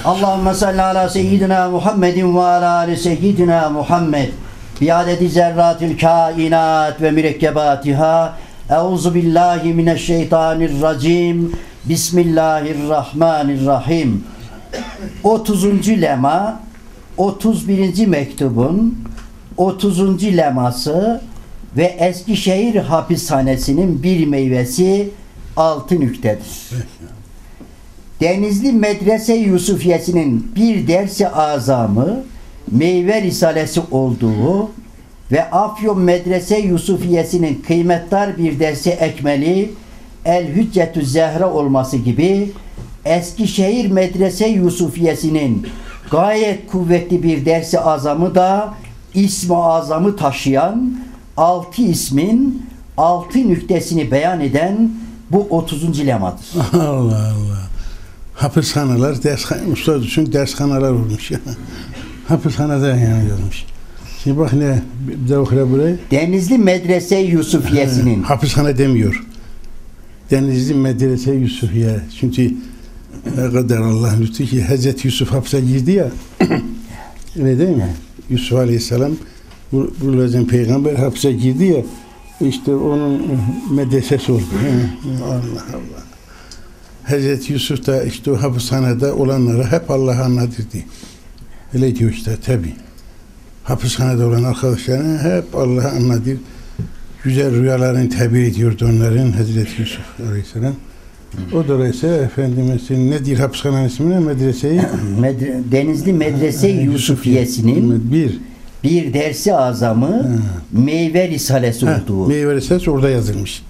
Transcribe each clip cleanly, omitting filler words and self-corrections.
Allahümme salli ala seyyidina Muhammedin ve ala ali seyyidina Muhammed biadeti zerratil kainat ve mürekkebatiha. Euzu billahi mineşşeytanirracim. Bismillahirrahmanirrahim. 30. lema 31. mektubun 30. leması ve Eskişehir hapishanesinin bir meyvesi 6 nüktedir. Denizli Medrese Yusufiyesi'nin bir dersi azamı meyve risalesi olduğu ve Afyon Medrese Yusufiyesi'nin kıymetdar bir dersi ekmeli El Hüccetü Zehra olması gibi Eskişehir Medrese Yusufiyesi'nin gayet kuvvetli bir dersi azamı da ismi azamı taşıyan 6 ismin 6 nüktesini beyan eden bu 30. lemadır. Allah Allah. Hapishaneler, usta düşün, dershaneler olmuş ya. Hapishanede yani yazmış. Şimdi bak ne, bir de okuyla burayı. Denizli Medrese Yusufiyesi'nin. Hapishane demiyor. Denizli Medrese Yusufiye. Çünkü ne kadar Allah lütfu ki Hazreti Yusuf hapse girdi ya. Öyle değil mi? Yusuf Aleyhisselam Bulacağım peygamber hapse girdi ya. İşte onun medresesi oldu. Allah Allah. Hazreti Yusuf da işte o hapishanede olanlara hep Allah'ı anlatırdı. Öyle diyor işte tabi. Hapishanede olan arkadaşlarına hep Allah'ı anlatır. Güzel rüyalarını tabir ediyordu onların Hazreti Yusuf Aleyhisselam. O dolayısıyla Efendimiz'in nedir hapishanenin ismini medreseyi? Denizli Medrese Yusufiyesi'nin bir dersi azamı meyve risalesi olduğu. Meyve risalesi orada yazılmış.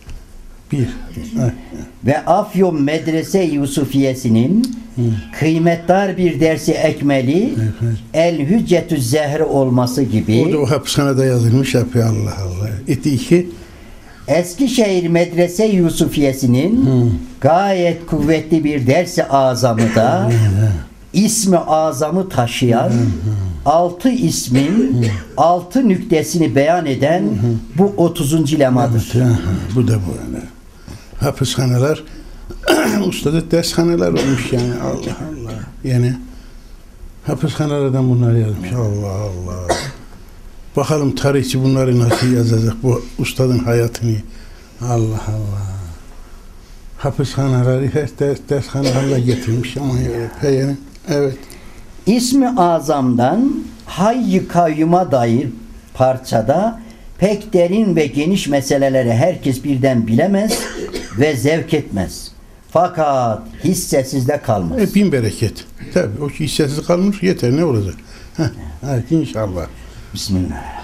Ve Afyon Medrese Yusufiyesi'nin kıymetdar bir dersi ekmeli El Hüccetü Zehra olması gibi. O da o hapishanede yazılmış yapıyor Allah Allah. İki. Eskişehir Medrese Yusufiyesi'nin gayet kuvvetli bir dersi azamı da ismi azamı taşıyan 6 ismin 6 nüktesini beyan eden bu 30. lemadır. Bu da bu yani. Hapishaneler ustada dershaneler olmuş yani Allah Allah. Yani hapishanelerden bunlar yazmış. Allah Allah. Bakalım tarihçi bunları nasıl yazacak bu ustadın hayatını. Allah Allah. Hapishaneleri her dershanelerle getirmiş ama yani evet. İsmi azamdan Hayy-i Kayyum'a dair parçada pek derin ve geniş meseleleri herkes birden bilemez ve zevk etmez. Fakat hissesizde kalmaz. Bin bereket. Tabii o hissesiz kalmış yeter ne olacak? Evet inşallah. Bismillah.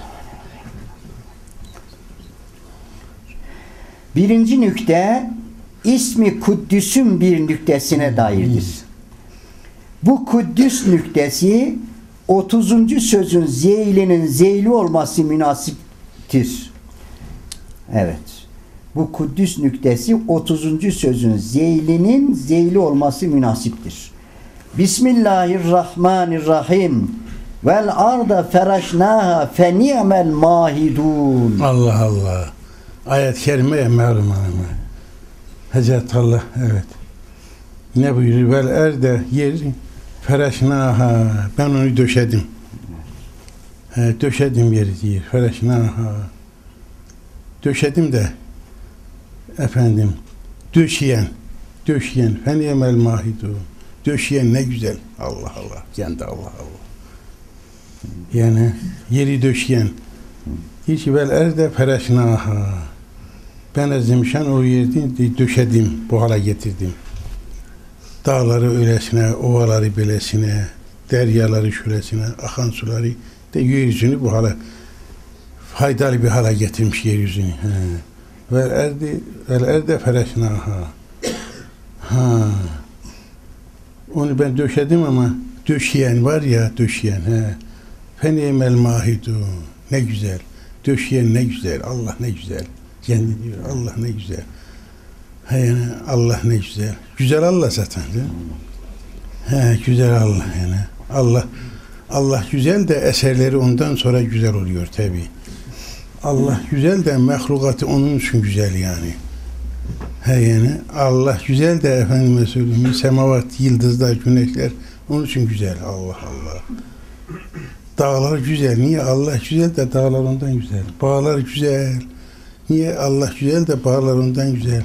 Birinci nükte ismi Kuddüs'ün bir nüktesine dairdir. Bu Kuddüs nüktesi 30. sözün zeylinin zeyli olması münasiptir. Evet. Bu Kuddüs nüktesi 30. sözün zeylinin zeyli olması münasiptir. Bismillahirrahmanirrahim. Vel arda feraşnaha fe ni'mel mahidun. Allah Allah. Ayet-i kerimeye malum hanım. Hazreti Allah evet. Ne buyuruyor? Vel erde yer feraşnaha. Ben onu döşedim. Döşedim yeri diyor. Feraşnaha. Döşedim de efendim döşeyen fe ni'mel mahidun. Döşeyen ne güzel. Allah Allah. Kendi Allah Allah. Yani yeri döşeyen. Diyor ki vel erde feraşnaha. Ben azimşan o yeri döşedim, bu hala getirdim. Dağları öylesine, ovaları böylesine, deryaları şöylesine, akan suları de yeryüzünü bu hala faydalı bir hala getirmiş yeryüzünü. Vel erde feraşnaha. Onu ben döşedim ama döşeyen var ya döşeyen. Fenimel mahidun. Ne güzel. Döşeyen ne güzel. Allah ne güzel. Kendi diyor. Allah ne güzel. Yani Allah ne güzel. Güzel Allah zaten. Güzel Allah yani. Allah güzel de eserleri ondan sonra güzel oluyor tabi. Allah güzel de mahlukatı onun için güzel yani. He yani Allah güzel de efendime söyleyeyim semavat, yıldızlar, güneşler onun için güzel. Allah Allah. Dağlar güzel. Niye Allah güzel de dağlar ondan güzel. Bağlar güzel. Niye Allah güzel de bağlar ondan güzel.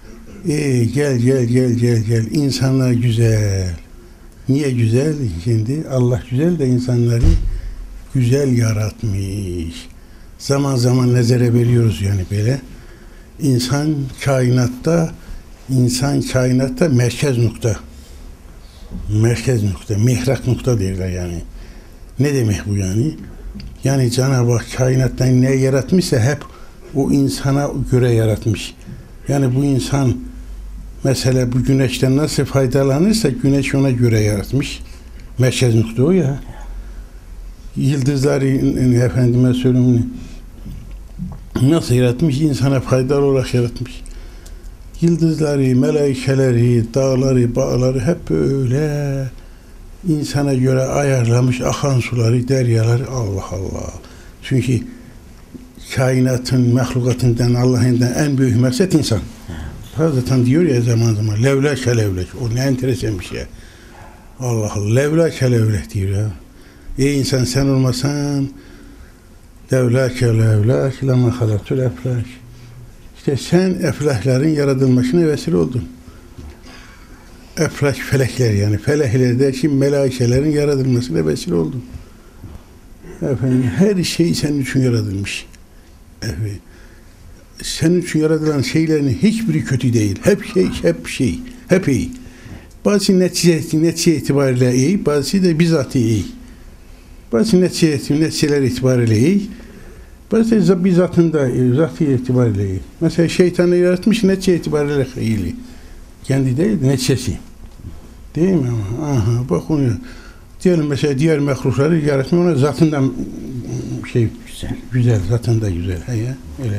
Gel. İnsanlar güzel. Niye güzel? Şimdi Allah güzel de insanları güzel yaratmış. Zaman zaman nezere veriyoruz yani böyle. İnsan kainatta merkez nokta. Merkez nokta, mihrak nokta derler yani. Ne demek bu yani? Yani Cenab-ı Hak kainattan ne yaratmışsa hep o insana göre yaratmış. Yani bu insan mesela bu güneşten nasıl faydalanırsa güneş ona göre yaratmış. Merkez nokta o ya. Yıldızları efendime söyleyeyim nasıl yaratmış? İnsana faydalı olarak yaratmış. Yıldızları, melaikeleri, dağları, bağları hep böyle insana göre ayarlamış. Akan suları, deryaları Allah Allah. Çünkü kainatın, mahlukatından, Allah'ından en büyük maksat insan. Zaten diyor ya zaman zaman levlâke levlâke. O ne enteresan bir şey. Allah Allah. Levlâke levlâke diyor ya. Ey insan sen olmasan levlâke levlâke lema halaktul eflâk. İşte sen eflakların yaratılmasına vesile oldun. Eflak felekler yani. Feleklerde şimdi melaikelerin yaratılmasına vesile oldun. Efendim her şey senin için yaratılmış. Evet. Senin için yaratılan şeylerin hiçbiri kötü değil. Hep iyi. Bazı netice itibariyle iyi, bazı da bizzat iyi. Bazı neticeler itibariyle iyi, bazı zatı itibariyle iyi. Mesela şeytanı yaratmış, netice itibariyle iyi. Kendi değil, neticesi. Değil mi ama? Aha, bak onu. Diyelim mesela diğer mehlukları yaratmış, ona zatından güzel, zatında güzel. Öyle.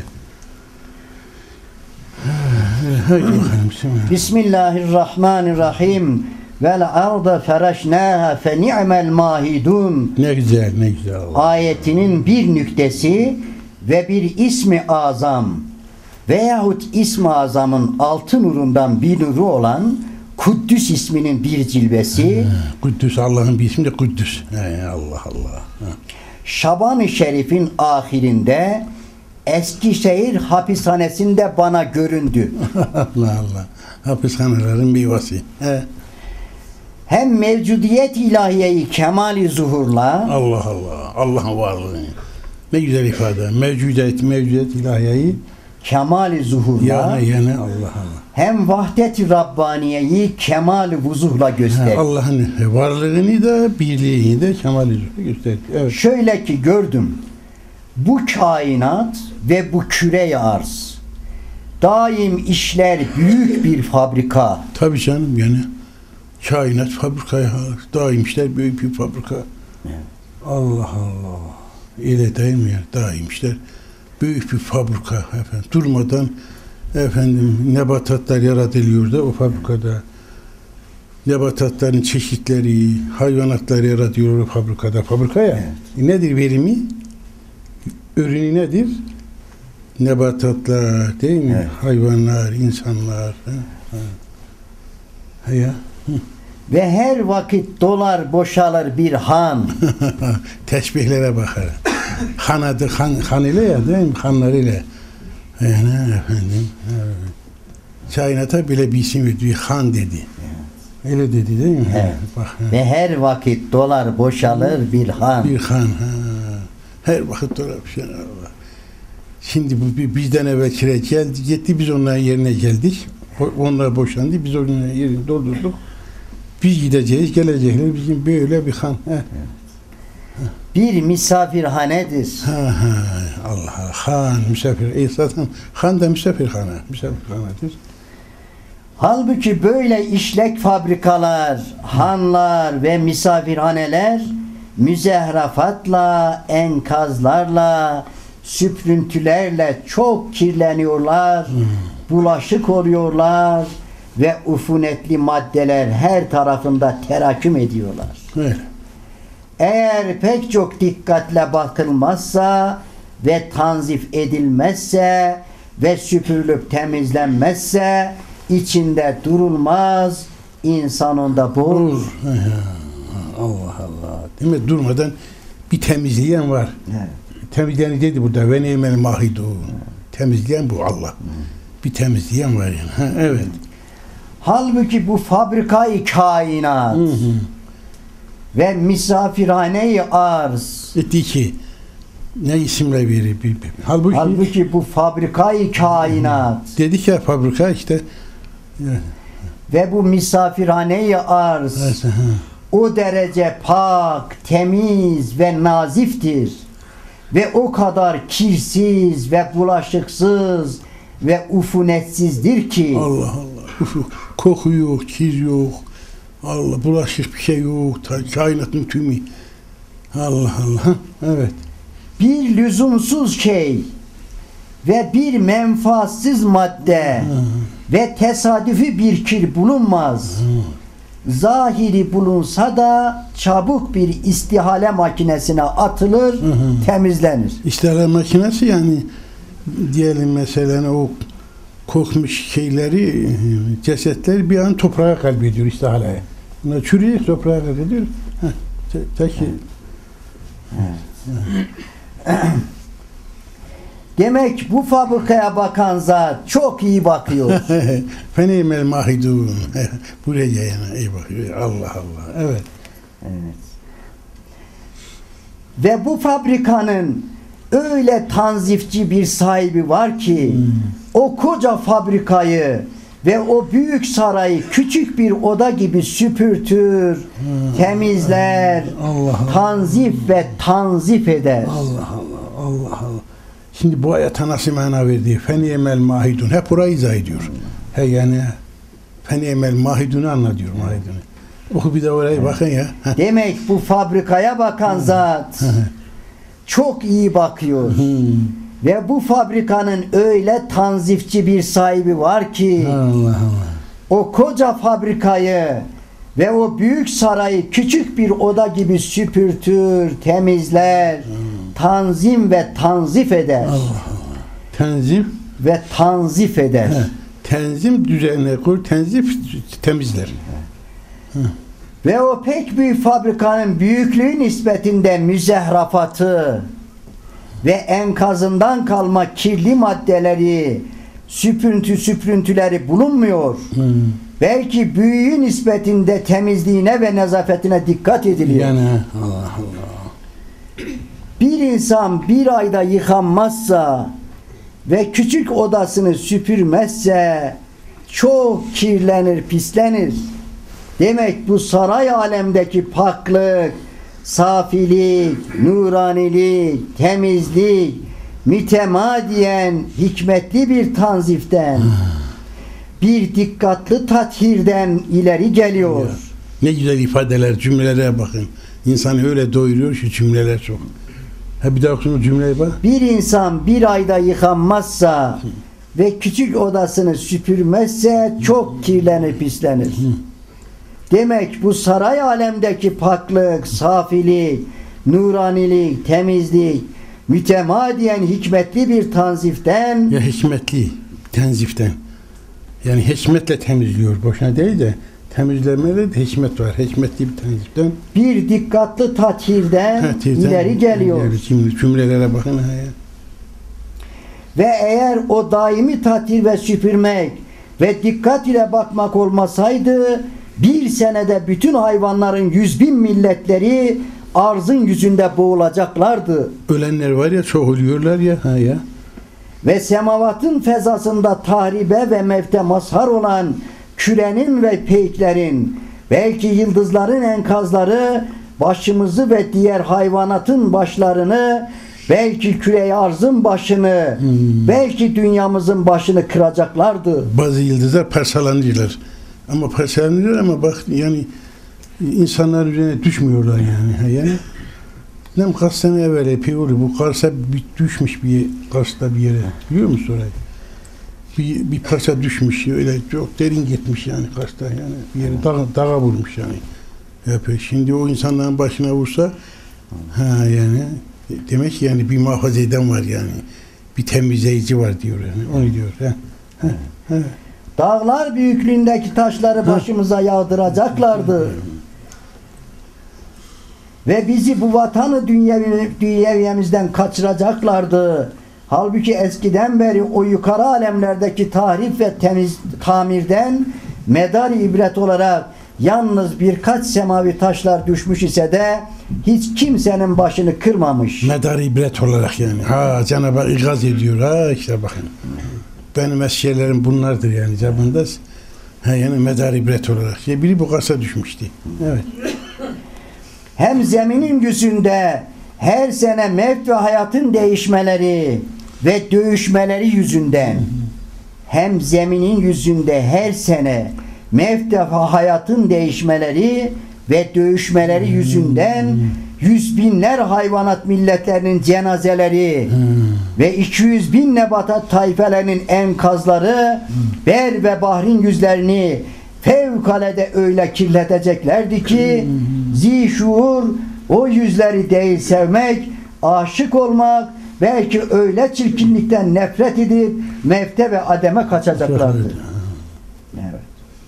Haydi bakalım. Bismillahirrahmanirrahim. Vel arda feraşnâha fe ni'mel mahidun. Ne güzel Allah. Ayetinin bir nüktesi ve bir ismi azam veyahut ismi azamın altı nurundan bir nuru olan Kuddüs isminin bir cilvesi. Kuddüs Allah'ın bir ismi de Kuddüs. Allah. Şaban-ı Şerif'in ahirinde Eskişehir hapishanesinde bana göründü. Allah. Hapishanelerin bir vasi. Hem mevcudiyet ilahiyeyi kemali zuhurla Allah. Allah'ın varlığı. Ne güzel ifade. Mevcudiyet ilahiyeyi kemali zuhurla yani Allah. Hem vahdet-i Rabbaniye'yi kemali vuzuhla göster. Allah'ın varlığını da birliğini de kemali zuhurla göster. Evet. Şöyle ki gördüm. Bu kainat ve bu küre-i arz daim işler büyük bir fabrika. Tabii canım yani kainat fabrikaya daim işler büyük bir fabrika. Evet. Allah. Öyle değil mi yani? Daim işler büyük bir fabrika efendim. Durmadan nebatatlar yaratılıyor da o fabrikada. Nebatatların çeşitleri, hayvanatlar yaratıyor o fabrikada. Fabrika ya. Evet. Nedir verimi? Ürünü nedir? Nebatatlar değil mi? Evet. Hayvanlar, insanlar. Ya. Ve her vakit dolar boşalır bir han. Teşbihlere bakar. Han adı han ile ya değil mi? Hanlar ile. Yani efendim. Evet. Kainata bile bir isim verdi. Han dedi. Evet. Öyle dedi değil mi? Evet. Bak, ve her vakit dolar boşalır bir han. Bir han. Her vakit dolar boşalır. Şimdi bu bizden evvelkiler geldi, gitti, biz onların yerine geldik. Onlar boşandı, biz onların yerini doldurduk. Biz gideceğiz, gelecekler bizim böyle bir han. Bir misafirhanedir. Allah, han, misafir. Zaten han da misafirhanedir. Halbuki böyle işlek fabrikalar, hanlar ve misafirhaneler müzehrafatla, enkazlarla, süprüntülerle çok kirleniyorlar, bulaşık oluyorlar ve ufunetli maddeler her tarafında teraküm ediyorlar. Öyle. Eğer pek çok dikkatle bakılmazsa ve tanzif edilmezse ve süpürülüp temizlenmezse içinde durulmaz, insanında boğulur. Allah Allah. Değil mi? Durmadan bir temizleyen var. Evet. Temizleyen dedi burada. Ve ne'mel mahidu. Temizleyen bu Allah. Bir temizleyen var yani. Evet. Halbuki bu fabrikayı kainat ve misafirhane-i arz. Etti ki ne isimle verir? Halbuki bu fabrikayı kainat dedik ya fabrika işte. ve bu misafirhane-i arz o derece pak, temiz ve naziftir ve o kadar kirsiz ve bulaşıksız ve ufunetsizdir ki Allah Allah. Koku yok, kir yok. Allah, bulaşık bir şey yok. Kainatın tümü. Allah Allah. Evet. bir lüzumsuz şey ve bir menfaatsiz madde ve tesadüfi bir kir bulunmaz. Zahiri bulunsa da çabuk bir istihale makinesine atılır, temizlenir. İstihale makinesi yani diyelim mesela o kokmuş şeyleri, cesetleri bir an toprağa kalbediyor istihaleye. Bunlar çürüyecek, toprağa kalbediyor. Peki. Demek bu fabrikaya bakan zat çok iyi bakıyor. Feneymel mahidun. Buraya yani iyi bakıyor. Allah Allah. Evet. Evet. Ve bu fabrikanın öyle tanzifçi bir sahibi var ki o koca fabrikayı ve o büyük sarayı küçük bir oda gibi süpürtür, temizler, tanzif ve tanzif eder. Allah Allah. Allah Allah. Şimdi bu ayete nasıl mana verdi? Feniyemel mahidun. Hep orayı izah ediyor. Yani feniyemel mahidunu anlatıyor. Mahidunu. Oku bir de oraya bakın ya. Demek bu fabrikaya bakan zat çok iyi bakıyor. Ve bu fabrikanın öyle tanzifçi bir sahibi var ki Allah Allah. o koca fabrikayı ve o büyük sarayı küçük bir oda gibi süpürtür, temizler, tanzim ve tanzif eder. Allah Allah. Tenzif ve tanzif eder. Tenzim düzenine koy, tenzif temizler. Ve o pek büyük fabrikanın büyüklüğü nispetinde müzehrafatı ve enkazından kalma kirli maddeleri, süprüntüleri bulunmuyor. Belki büyüğü nispetinde temizliğine ve nezafetine dikkat ediliyor. Yani Allah Allah. Bir insan bir ayda yıkanmazsa ve küçük odasını süpürmezse çok kirlenir, pislenir. Demek bu saray alemdeki paklık, safilik, nuranilik, temizlik, mütemadiyen hikmetli bir tanziften, bir dikkatli tathirden ileri geliyor. Ya, ne güzel ifadeler, cümlelere bakın. İnsanı öyle doyuruyor şu cümleler çok. Bir daha okusana cümleye bak. Bir insan bir ayda yıkanmazsa ve küçük odasını süpürmezse çok kirlenir, pislenir. Demek bu saray alemdeki paklık, safilik, nuranilik, temizlik, mütemadiyen hikmetli bir tanziften, ya hikmetli tenziften. Yani hikmetle temizliyor. Boşuna değil de temizlemede de hikmet var. Hikmetli bir tenziften. bir dikkatli tathirden ileri geliyor. Cümlelere bakın. Ya. Ve eğer o daimi tathir ve süpürmek ve dikkat ile bakmak olmasaydı bir senede bütün hayvanların 100.000 milletleri arzın yüzünde boğulacaklardı. Ölenler var ya, çok ölüyorlar ya. Ya. Ve semavatın fezasında tahribe ve mevte mazhar olan kürenin ve peyklerin, belki yıldızların enkazları başımızı ve diğer hayvanatın başlarını, belki küre-i arzın başını, belki dünyamızın başını kıracaklardı. Bazı yıldızlar parçalanıyorlar. Ama parçalanıyorlar ama bak yani insanlar üzerine düşmüyorlar yani. Yani nem kaç sene evvel epey oluyor. Bu Kars'a düşmüş bir Kars'ta bir yere. Biliyor musun orayı? Bir parça düşmüş. Öyle çok derin gitmiş yani Kars'ta. Yani bir yere dağa vurmuş yani. Epey. Şimdi o insanların başına vursa yani demek ki yani bir muhafaza eden var yani. bir temizleyici var diyor yani. Onu diyor. Dağlar büyüklüğündeki taşları başımıza yağdıracaklardı. Ve bizi bu vatanı dünyeviyemizden kaçıracaklardı. Halbuki eskiden beri o yukarı alemlerdeki tahrif ve tamirden medar ibret olarak yalnız birkaç semavi taşlar düşmüş ise de hiç kimsenin başını kırmamış. Medar ibret olarak yani. Cenab-ı Hak ikaz ediyor. İşte bakın. Benim eskilerim bunlardır yani cebinde. Yani medar ibret olarak. Biri bu kasa düşmüştü. Evet. Hem zeminin yüzünde her sene mevt ve hayatın değişmeleri ve dövüşmeleri yüzünden, hem zeminin yüzünde her sene mevt ve hayatın değişmeleri ve dövüşmeleri yüzünden yüz binler hayvanat milletlerinin cenazeleri ve 200 bin nebatat tayfelerinin enkazları ber ve bahrin yüzlerini fevkalade öyle kirleteceklerdi ki zişuur o yüzleri değil sevmek, aşık olmak, belki öyle çirkinlikten nefret edip mevte ve ademe kaçacaklardı. Evet.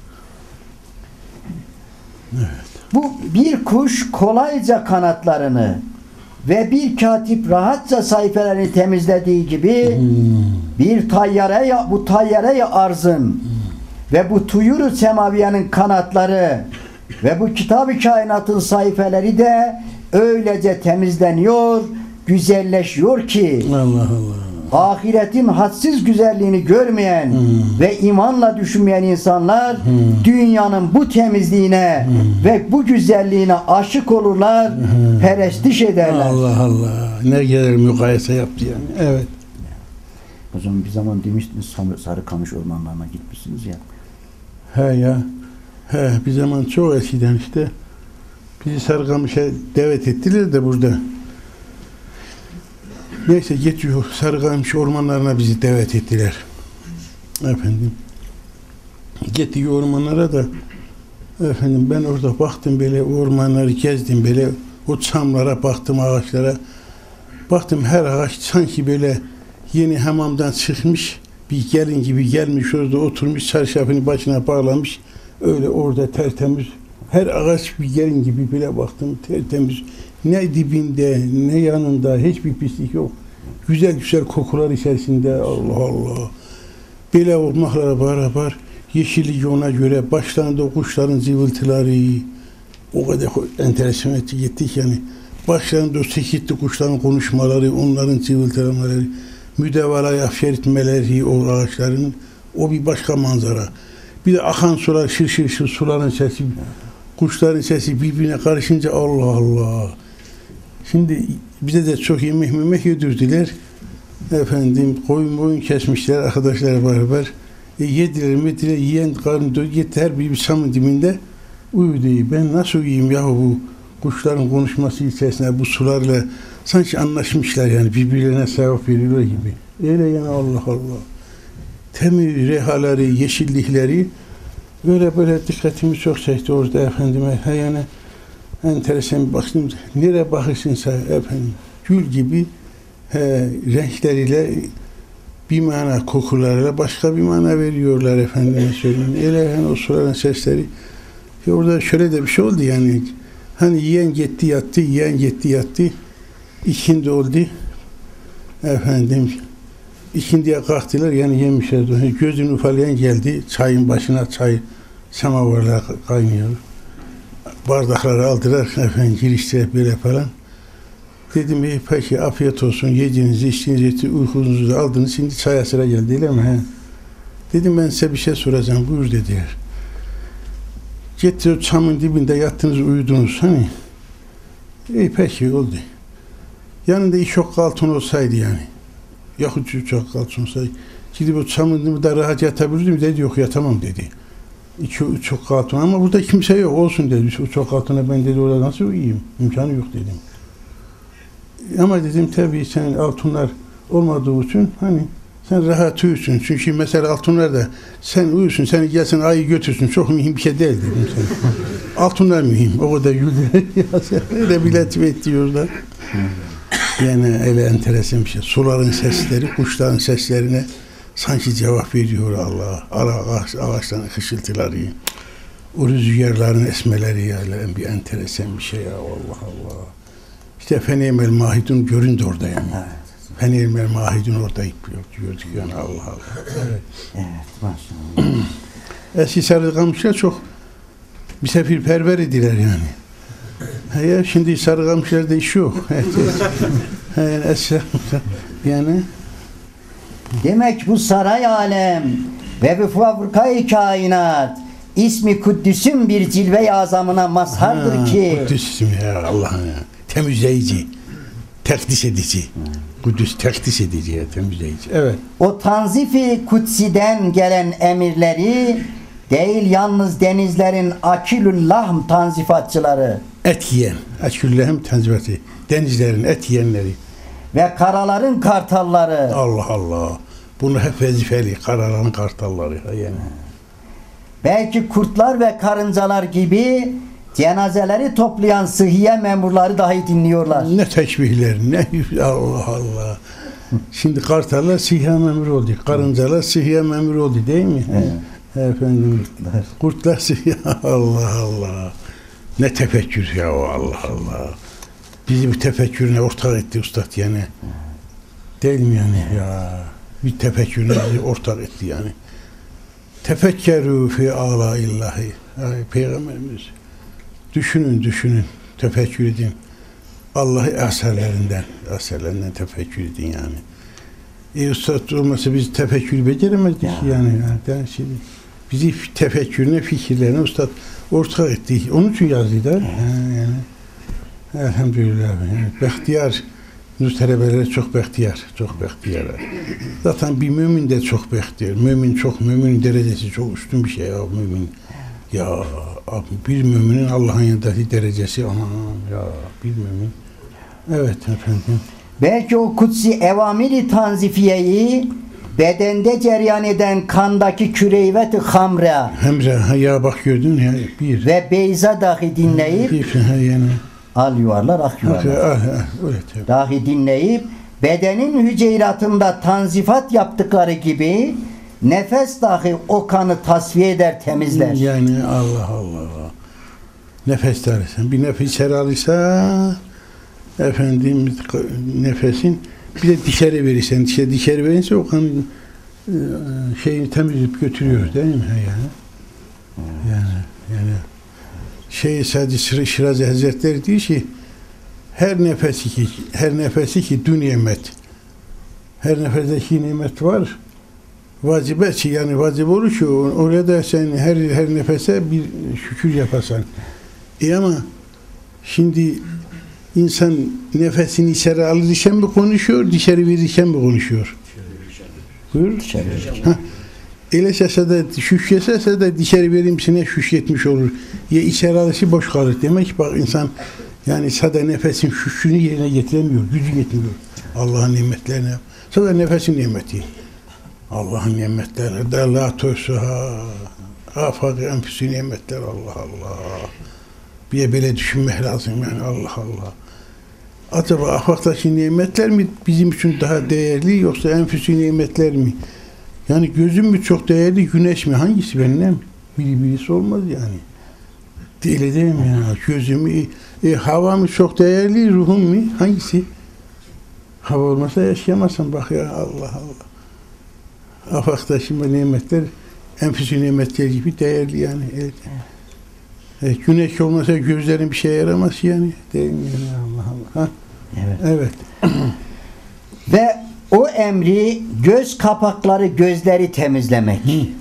Bu bir kuş kolayca kanatlarını ve bir katip rahatça sayfelerini temizlediği gibi bir bu tayyare arzın ve bu tuyur-u semaviyenin kanatları ve bu kitab-ı kainatın sayfeleri de öylece temizleniyor, güzelleşiyor ki Allah Allah. ahiretin hadsiz güzelliğini görmeyen ve imanla düşünmeyen insanlar dünyanın bu temizliğine ve bu güzelliğine aşık olurlar, perestiş ederler. Allah Allah. Ne gelir mukayese yaptı yani. Evet. O zaman bir zaman demiştiniz Sarıkamış ormanlarına gitmişsiniz ya. He ya. Bir zaman çok eskiden işte bizi Sarıkamış'a davet ettiler de burada. Neyse geçiyor. Sarıkamış ormanlarına bizi davet ettiler. Efendim. Gittik ormanlara da efendim ben orada baktım böyle ormanları gezdim böyle o çamlara baktım ağaçlara. Baktım her ağaç sanki böyle yeni hamamdan çıkmış bir gelin gibi gelmiş orada oturmuş çarşafını başına bağlamış öyle orada tertemiz her ağaç bir gelin gibi bile baktım tertemiz ne dibinde ne yanında hiçbir pislik yok güzel güzel kokular içerisinde Allah Allah böyle olmaklara beraber yeşillik ona göre başlarında kuşların cıvıltıları o kadar enteresan gittik yani başlarında o sekitli kuşların konuşmaları onların cıvıltıları müdevalaya feritmeleri o ağaçların o bir başka manzara. Bir de akan sular şır şır şır suların sesi kuşların sesi birbirine karışınca Allah Allah. Şimdi bize de çok yemek yedirdiler. Efendim koyun kesmişler arkadaşlar beraber. Yediler yiyen karnı doydu gitti her biri bir çamın dibinde uyudu. Ben nasıl uyuyayım ya bu kuşların konuşması içerisinde bu sularla sanki anlaşmışlar yani birbirlerine sevap veriyorlar gibi. Öyle yani Allah Allah. Temiz rehaları, yeşillikleri böyle dikkatimi çok çekti orada efendime. Yani enteresan bir baktım. Nereye bakırsınsa efendim gül gibi renkleriyle bir mana kokularıyla başka bir mana veriyorlar efendime söyleyeyim. Öyle yani o suların sesleri. Orada şöyle de bir şey oldu yani. Hani yiyen gitti yattı. İkindi oldu. Efendim ikindiye kalktılar yani yemişler. Gözünü ufalayan geldi. Çayın başına çay semavarlar kaynıyor. Bardakları aldılar. Efendim giriştiler böyle falan. Dedim peki afiyet olsun. Yediğinizi, içtiğinizi, uykunuzu da aldınız. Şimdi çaya sıra geldi değil mi? Dedim ben size bir şey soracağım. Buyur dediler. Gitti çamın dibinde yattınız, uyudunuz. Hani? Peki oldu. Yanında çok altın olsaydı yani. Yahut çok altın olsaydı. Gidip o çamın dibinde rahat yatabilirdim. Dedi yok yatamam dedi. Çok altın ama burada kimse yok olsun dedi. Çok altına ben dedi orada nasıl uyuyayım? İmkanı yok dedim. Ama dedim tabii senin altınlar olmadığı için hani sen rahat uyusun. Çünkü mesela altınlar da sen uyusun, seni gelsin ayı götürsün. Çok mühim bir şey değil dedim sana. Altınlar mühim. O kadar güldü. Öyle bilet diyorlar. Yani öyle enteresan bir şey. Suların sesleri, kuşların seslerine sanki cevap veriyor Allah. Ağaçların hışıltıları, o rüzgarların esmeleri yani bir enteresan bir şey ya Allah Allah. İşte Feneyimel Mahidun göründü orada yani. Feneyimel Mahidun orada gördük yani Allah Allah. Evet. Evet, maşallah. Eski Sarıkamışlar çok misafirperver idiler yani. Ya şimdi Sarıkamışlar'da iş yok. Yani yani Demek bu saray alem ve bu fabrikayı kainat ismi Kuddüs'ün bir cilve-i azamına mazhardır ki Kuddüs ismi ya Allah'ın ya. Temizleyici, tekdis edici. Kuddüs tekdis edici ya, temizleyici. Evet. o tanzifi kutsiden gelen emirleri değil yalnız denizlerin akilül lahm tanzifatçıları Et yiyen, aküllehim tenzifatı. Denizlerin et yiyenleri. ve karaların kartalları Allah Allah. Bunu hep vazifeli, karaların kartalları. Yani. belki kurtlar ve karıncalar gibi cenazeleri toplayan sıhhiye memurları dahi dinliyorlar. Ne teşbihler, ne Allah Allah. Şimdi kartallar sıhhiye memur oldu. Karıncalar sıhhiye memur oldu değil mi? Evet. Efendim, kurtlar sıhhiye. Allah Allah. Ne tefekkür ya o Allah Allah. Bizi bu tefekkürüne ortak etti Üstad yani. Değil mi yani ya? Bir tefekkürüne bizi ortak etti yani. Tefekkeru fi ala illahi. Peygamberimiz. Düşünün. Tefekkür edin. Allah'ı eserlerinden tefekkür edin yani. Üstad olmasa biz tefekkür beceremezdik yani. Şimdi bizi tefekkürüne, fikirlerine Üstad ortak etti. Onun için yazdı da. Yani. Elhamdülillah. Yani behtiyar, Nur tələbələri çok behtiyar. Zaten bir mümin de çok behtiyar. Mümin derecesi çok üstün bir şey ya mümin. Ya bir müminin Allah'ın yanındaki derecesi aman ya bir mümin. Evet efendim. Belki o kutsi evamiri tanzifiyeyi bedende cereyan eden kandaki küreyvet-i hamra Ya bak gördün ya bir. ve beyza dahi dinleyip Yani. al yuvarlar ak yuvarlar Evet. dahi dinleyip bedenin hüceyratında tanzifat yaptıkları gibi nefes dahi o kanı tasfiye eder, temizler. Yani Allah Allah. Nefes dersen bir nefes içeri alırsa efendim nefesin bir de dışarı verirsen dışarı verirse o kanı şeyini temizleyip götürüyor değil mi yani sadece Şirazi Hazretleri diyor ki her nefesi ki dün nimet, her nefesteki nimet var, vazibe ki yani vazibe olur ki oraya da sen her nefese bir şükür yaparsan. Ama şimdi insan nefesini içeri alırken mi konuşuyor, dışarı verirken mi konuşuyor? Buyur. Eləsə də şüşkəsə də dışarı verimsinə şüşketmiş olur. Ya içeri alışı boş kalır. Demek ki bak insan yani sadece nefesin şüşkünü yerine getiremiyor. Gücü yetmiyor. Allah'ın nimetlerine. Sadece nefesin nimeti. Allah'ın nimetleri de la tuhsuha. Afak-ı enfüsü nimetler Allah Allah. Bir böyle düşünmek lazım yani Allah Allah. Acaba afaktaki nimetler mi bizim için daha değerli yoksa enfüsü nimetler mi? Yani gözüm mü çok değerli, güneş mi? Hangisi benimle? Birisi olmaz yani. Öyle değil mi ya? Gözüm, hava mı çok değerli, ruhum mu? Hangisi? Hava olmasa yaşayamazsın bak ya Allah Allah. Afakta şimdi nimetler, enfüsü nimetler gibi değerli yani. Evet. Güneş olmasa gözlerin bir şeye yaramaz yani. Değil mi yani Allah Allah. Ha? Evet. Ve o emri göz kapakları gözleri temizlemek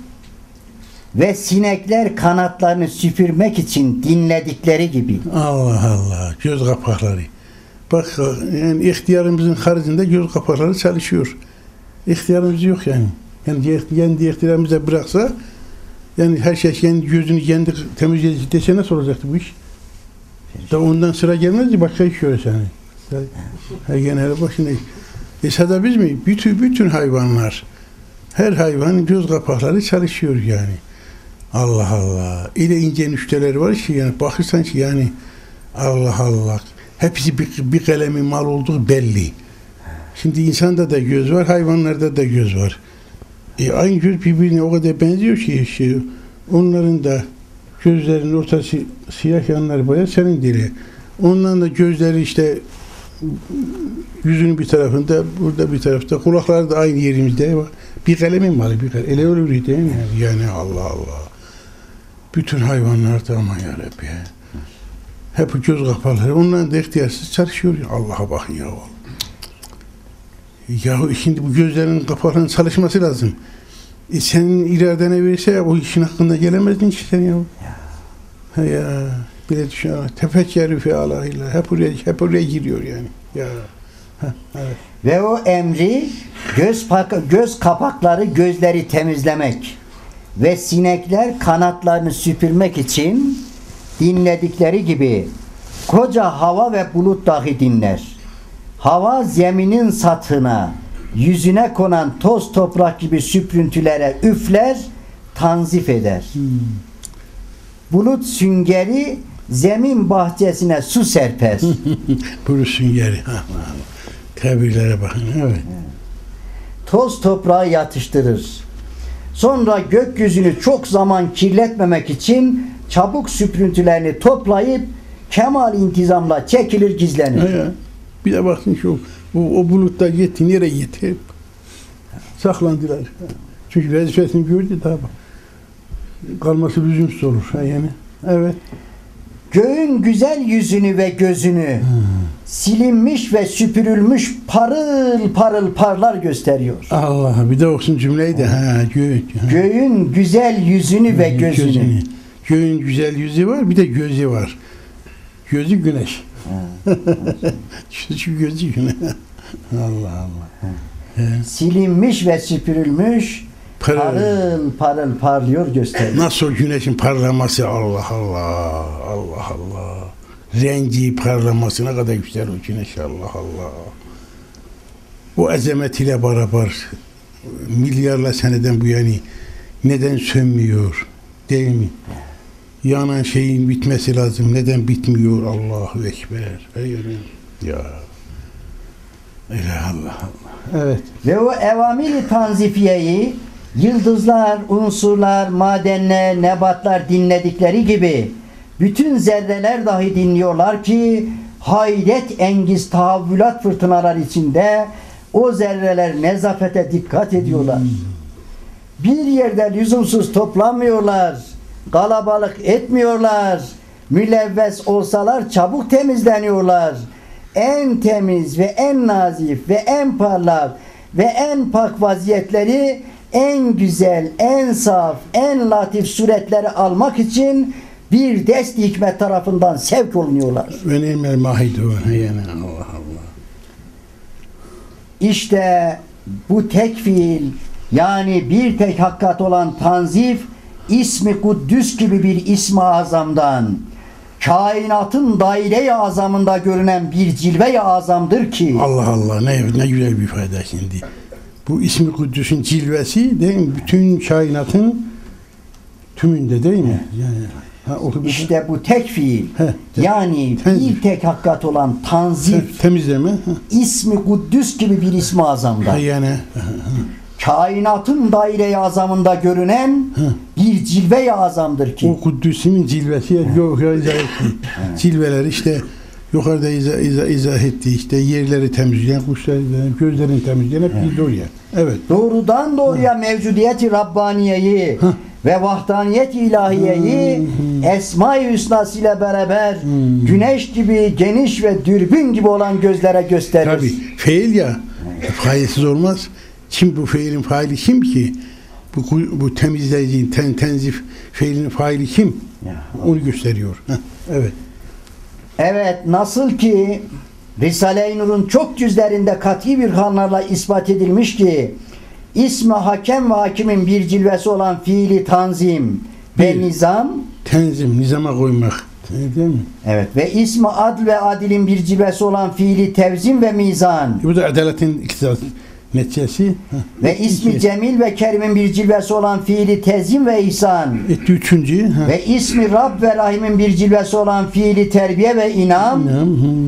ve sinekler kanatlarını süpürmek için dinledikleri gibi. Allah Allah. Göz kapakları. Bak yani ihtiyarımızın haricinde göz kapakları çalışıyor. İhtiyarımız yok yani. Yani kendi ihtiyarımıza bıraksa yani her şey kendi gözünü kendi temizleyecek dese nasıl olacaktı bu iş? Da ondan sıra gelmez ki başka iş görürse yani. Genel başında sadece biz mi? Bütün hayvanlar, her hayvanın göz kapakları çalışıyor yani. Allah Allah. İle ince nükteler var ki yani bakırsan ki yani Allah Allah. Hepsi bir kalemin mal olduğu belli. Şimdi insanda da göz var, hayvanlarda da göz var. Aynı göz birbirine o kadar benziyor ki onların da gözlerinin ortası siyah, yanları beyaz, senin dili. Onların da gözleri işte yüzünün bir tarafında, burada bir tarafta, kulakları da aynı yerimizde. Bir kalemin malı, bir kalem. Ele olur değil mi? Yani Allah Allah. Bütün hayvanlar da ama yarabbi. Hep göz kapalı. Onların da ihtiyarsız çalışıyor. Allah'a bakın ya. Ya şimdi bu gözlerin kapağının çalışması lazım. Senin iradene verirse o işin hakkında gelemezdin ki sen ya. Ya bile düşün. Tefekkürü fi Allah'ıyla. Hep oraya giriyor yani. Ya. Evet. Ve o emri göz kapakları gözleri temizlemek ve sinekler kanatlarını süpürmek için dinledikleri gibi koca hava ve bulut dahi dinler. Hava zeminin sathına, yüzüne konan toz toprak gibi süprüntülere üfler, tanzif eder. Bulut süngeri zemin bahçesine su serper. Bulut süngeri. Tabirlere bakın. Evet. Toz toprağı yatıştırır. Sonra gökyüzünü çok zaman kirletmemek için çabuk süprüntülerini toplayıp kemal intizamla çekilir, gizlenir. Bir de bakın şu o bulutlar gitti, nereye gitti? Saklandılar. Çünkü vazifesini gördü daha bak. Kalması lüzumsuz olur. Yani. Evet. Göğün güzel yüzünü ve gözünü silinmiş ve süpürülmüş parıl parıl parlar gösteriyor. Allah, bir de olsun cümleyi de. Göğün güzel yüzünü ve gözünü. Göğün güzel yüzü var, bir de gözü var. Gözü güneş. Şu gözü güneş. Allah Allah. Silinmiş ve süpürülmüş, parıl parıl parlıyor gösteriyor. Nasıl o güneşin parlaması, Allah Allah, Allah Allah. Rengi parlaması ne kadar güzel o güneş, Allah Allah. O azametiyle beraber milyarlar seneden bu yani neden sönmüyor, değil mi? Yanan şeyin bitmesi lazım. Neden bitmiyor? Allahu Ekber. Ya. Allah Allah. Evet. Ve o evamiri tanzifiyeyi yıldızlar, unsurlar, madenler, nebatlar dinledikleri gibi bütün zerreler dahi dinliyorlar ki hayret engiz tahavvülat fırtınalar içinde o zerreler nezafete dikkat ediyorlar. Bir yerde lüzumsuz toplanmıyorlar. Kalabalık etmiyorlar. Mülevves olsalar çabuk temizleniyorlar. En temiz ve en nazif ve en parlak ve en pak vaziyetleri, en güzel, en saf, en latif suretleri almak için bir dest-i hikmet tarafından sevk olunuyorlar. Ve ni'mel mahidun. Allah Allah. İşte bu tek fiil, yani bir tek hakikat olan tanzif, İsmi Kuddüs gibi bir ismi azamdan, kainatın daire-i azamında görünen bir cilve-i azamdır ki. Allah Allah, ne güzel bir ifade şimdi. Bu ismi Kuddüs'ün cilvesi değil mi? Bütün kainatın tümünde değil mi? Yani, işte bu tek fiil, yani bir tek hakikat olan tanzif, temizleme, İsmi Kuddüs gibi bir ismi azamdan. Yani. Kainatın daire-i azamında görünen bir cilve-i azamdır ki. O Kuddüs'ün cilvesi yukarıda izah etti. Cilveler işte yukarıda izah etti. İşte yerleri temizleyen, kuşları gözlerini temizleyen hep bir oraya. Evet. Doğrudan doğruya mevcudiyeti Rabbaniye'yi ve vahdaniyet ilahiyeyi Esma-i Hüsnası ile beraber güneş gibi geniş ve dürbün gibi olan gözlere gösterir. Tabii. Feil ya. Failsiz olmaz. Kim bu fiilin faili kim ki? Bu temizleyici, tenzif fiilin faili kim? Onu gösteriyor. Evet. Evet, nasıl ki Risale-i Nur'un çok cüzlerinde kat'i bir kanlarla ispat edilmiş ki ismi hakem ve hakimin bir cilvesi olan fiili tanzim ve nizam, tenzim, nizama koymak. Değil mi? Evet. Ve ismi adl ve adilin bir cilvesi olan fiili tevzim ve mizan. Bu da adaletin iktisası. Neticesi. Ve ismi Cemil ve Kerim'in bir cilvesi olan fiili tezim ve ihsan. Üçüncü. Ve ismi Rab ve Rahim'in bir cilvesi olan fiili terbiye ve inam.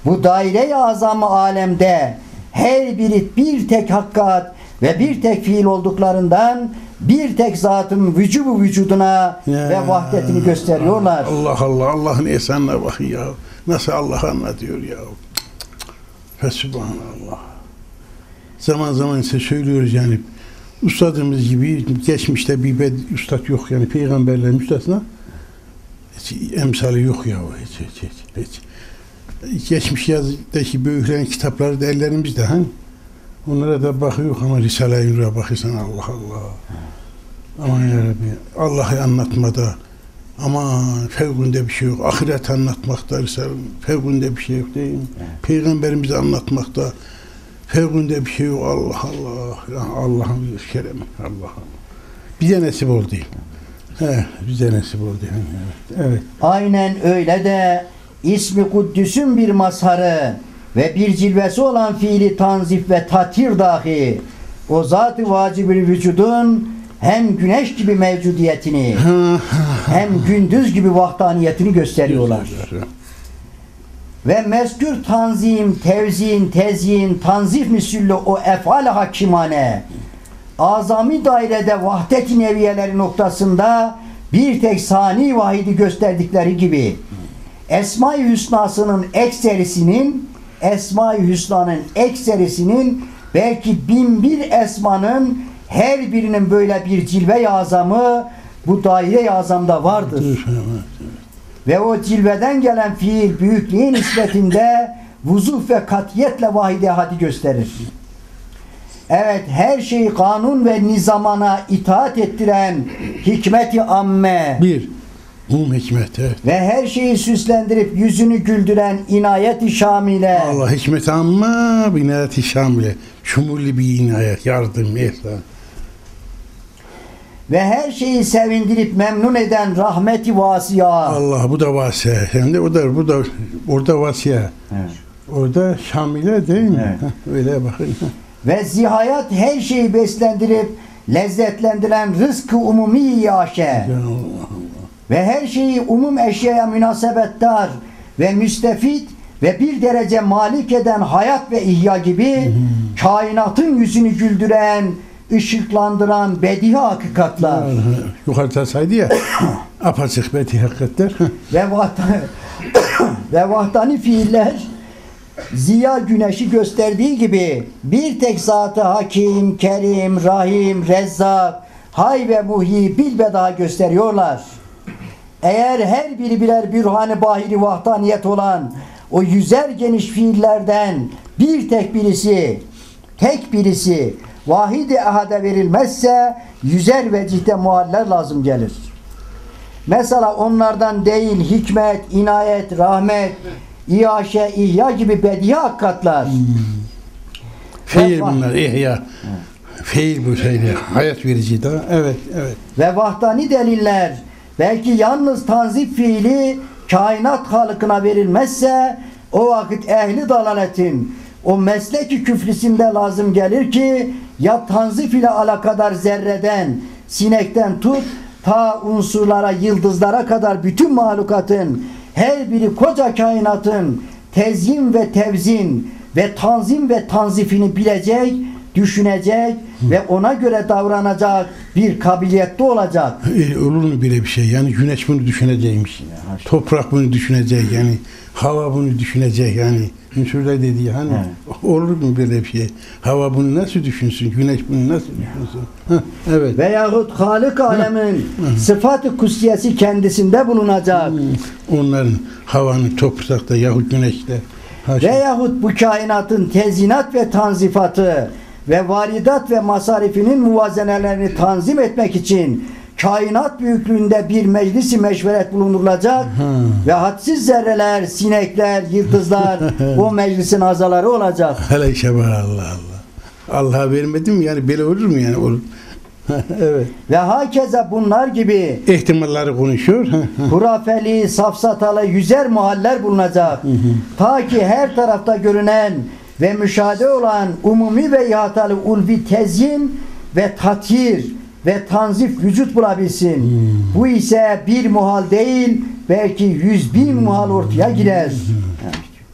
Bu daire-i azam-ı alemde her biri bir tek hakikat ve bir tek fiil olduklarından bir tek zatın vücubu vücuduna ve vahdetini gösteriyorlar. Allah Allah, Allah'ın ihsanına bak ya. Nasıl Allah anlatıyor ya. Fesubhanallah. Zaman zaman ise söylüyoruz yani, ustadımız gibi geçmişte bir ustad yok yani, peygamberlerin ustasına hiç emsali yok ya, hiç. Geçmişteki büyüklerin kitapları da ellerimizde, hani onlara da bakıyor ama Risale-i Nur'a bakırsan Allah Allah. Aman yarabbi, Allah'ı anlatmada ama fevkunde bir şey yok. Ahiret anlatmakta fevkunde bir şey yok değil mi? Evet. Peygamberimizi anlatmakta fevkunde bir şey yok. Allah Allah. Allah'ın keremi. Allah Allah. Bize nasip oldu. Bize nasip oldu. Evet. Aynen öyle de ismi Kuddüs'ün bir mazharı ve bir cilvesi olan fiili tanzif ve tatir dahi o zat-ı vacib-ül vücudun hem güneş gibi mevcudiyetini hem gündüz gibi vahdaniyetini gösteriyorlar. Ve mezkür tanzim, tevzin, tezyin, tanzif misüllü o efal-i hakimane azami dairede vahdet-i neviyeleri noktasında bir tek sani vahidi gösterdikleri gibi Esma-i Hüsna'sının ekserisinin belki 1001 esmanın her birinin böyle bir cilve-i azamı bu daire-i azamda vardır. Ve o cilveden gelen fiil büyüklüğün nispetinde vuzuh ve katiyetle vahide hadi gösterir. Evet, her şeyi kanun ve nizamana itaat ettiren hikmet-i amme hikmet, evet. Ve her şeyi süslendirip yüzünü güldüren inayet-i şamile. Allah hikmet amma inayet-i şamile. Şumulli bir inayet, yardım, ihsan. Ve her şeyi sevindirip memnun eden rahmet-i vasiya. Allah, bu da vasiye. Hem de orada vasiye. Evet. Orada şamile değil mi? Evet. Öyle bakın. Ve zihayat her şeyi beslendirip lezzetlendiren rızkı umumi yaşe. Ve her şeyi umum eşyaya münasebettar ve müstefit ve bir derece malik eden hayat ve ihya gibi kainatın yüzünü güldüren, ışıklandıran bedihi hakikatlar. Yukarıda saydı ya, apaçık bedihi hakikatler. ve vahdani fiiller ziya güneşi gösterdiği gibi bir tek zatı hakim, kerim, rahim, rezzak, hay ve muhi bilbeda gösteriyorlar. Eğer her biri birer bürhan-ı bahiri vahdaniyet olan o yüzer geniş fiillerden tek birisi vahid-i ahade verilmezse yüzer vecihte muhaller lazım gelir. Mesela onlardan değil hikmet, inayet, rahmet, iaşe, ihya gibi bedihi hakikatlar. Fiil bunlar, ihya. Fiil bu şeyler, hayat verici de. Evet. Ve vahdani deliller belki yalnız tanzif fiili kainat halıkına verilmezse o vakit ehli dalaletin o mesleki küfrisinde lazım gelir ki ya tanzif ile alakadar zerreden, sinekten tut ta unsurlara, yıldızlara kadar bütün mahlukatın her biri koca kainatın tezyin ve tevzin ve tanzim ve tanzifini bilecek, düşünecek ve ona göre davranacak bir kabiliyette olacak. Olur mu bile bir şey? Yani güneş bunu düşünecekmiş. Toprak bunu düşünecek yani. Hava bunu düşünecek yani. Şurada dediği hani olur mu böyle bir şey? Hava bunu nasıl düşünsün? Güneş bunu nasıl düşünsün? Evet. Veyahut Halık alemin sıfat-ı kutsiyesi kendisinde bulunacak. Onların havanın toprakta yahut güneşte. Veyahut bu kainatın tezyinat ve tanzifatı ve varidat ve masarifinin muvazenelerini tanzim etmek için kainat büyüklüğünde bir meclisi meşveret bulunulacak ve hadsiz zerreler, sinekler, yıldızlar o meclisin azaları olacak. Hele işe bak Allah Allah. Allah'a vermedim yani böyle olur mu yani? Olur. Evet. Ve hakeza bunlar gibi ihtimalleri konuşuyor. hurafeli, safsatalı yüzer muhaller bulunacak. Ta ki her tarafta görünen ve müşahede olan umumi ve ihatalı ulvi tezyin ve tatir ve tanzif vücut bulabilsin. Bu ise bir muhal değil, belki 100.000 muhal ortaya girer.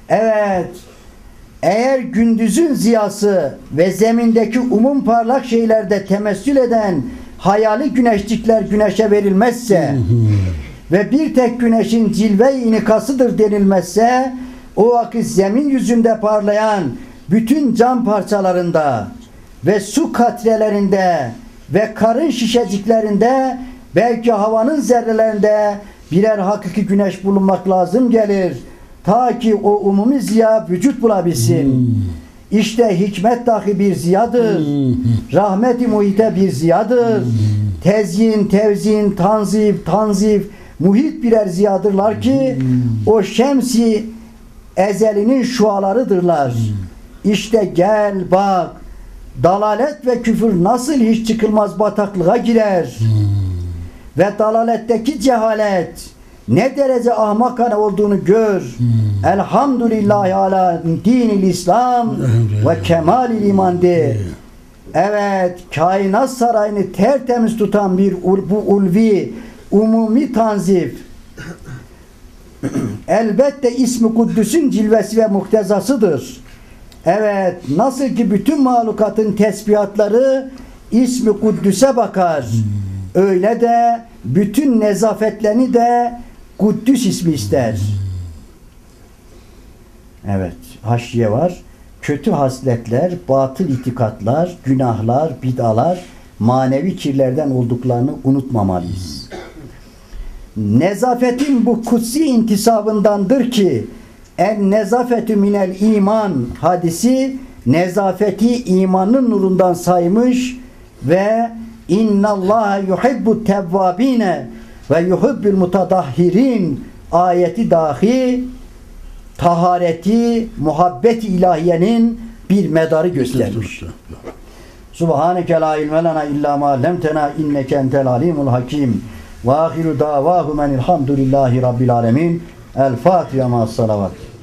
Evet, eğer gündüzün ziyası ve zemindeki umum parlak şeylerde temessül eden hayali güneşlikler güneşe verilmezse ve bir tek güneşin cilve-i inikasıdır denilmezse, o vakit zemin yüzünde parlayan bütün cam parçalarında ve su katrelerinde ve karın şişeciklerinde, belki havanın zerrelerinde birer hakiki güneş bulunmak lazım gelir. Ta ki o umumi ziya vücut bulabilsin. İşte hikmet dahi bir ziyadır. Rahmet-i muhite bir ziyadır. Tezyin, tevzin, tanzif, muhit birer ziyadırlar ki o şemsi ezelinin şualarıdırlar. İşte gel bak, dalalet ve küfür nasıl hiç çıkılmaz bataklığa girer ve dalaletteki cehalet ne derece ahmakane olduğunu gör. Elhamdülillahi ala dinil İslam ve kemalil iman de. Evet, kainat sarayını tertemiz tutan bu ulvi, umumi tanzif elbette ismi Kuddüs'ün cilvesi ve muktezasıdır. Evet, nasıl ki bütün mahlukatın tesbihatları ismi Kuddüs'e bakar. Öyle de bütün nezafetlerini de Kuddüs ismi ister. Evet, haşiye var. Kötü hasletler, batıl itikatlar, günahlar, bid'alar manevi kirlerden olduklarını unutmamalıyız. Nezafetin bu kutsi intisabındandır ki en nezafetü minel iman hadisi nezafeti imanın nurundan saymış ve innallâhe yuhibbu tevvâbîne ve yuhibbul mutadahhirin ayeti dahi tahareti, muhabbet-i ilahiyenin bir medarı göstermiş. Subhaneke la ilme lena illa ma allamtena inneke entel alimul hakim. Ve ahiru davahu menilhamdülillahi rabbil alemin. El Fatiha ma'as salavat.